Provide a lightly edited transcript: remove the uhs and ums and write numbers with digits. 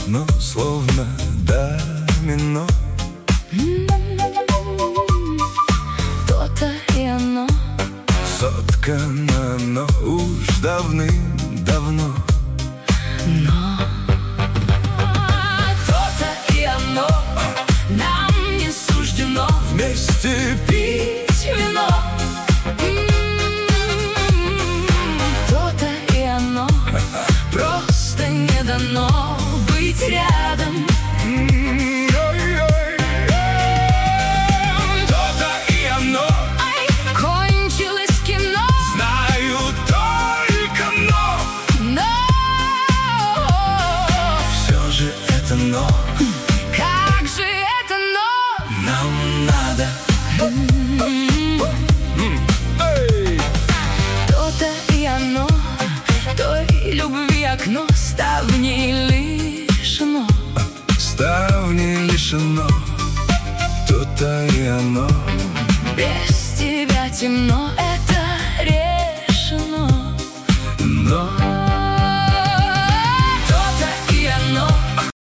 но словно домино. То-то и оно Соткано оно уж давным-давно. но то-то и оно нам не суждено Вместе пить вино. То-то и оно просто не дано быть рядом. То-то и оно, Кончилось кино, знаю только но все же это но как же это но? нам надо. То-то и оно, той любви окно ставней лишено. Ставни лишено. То-то и оно. Без тебя темно, это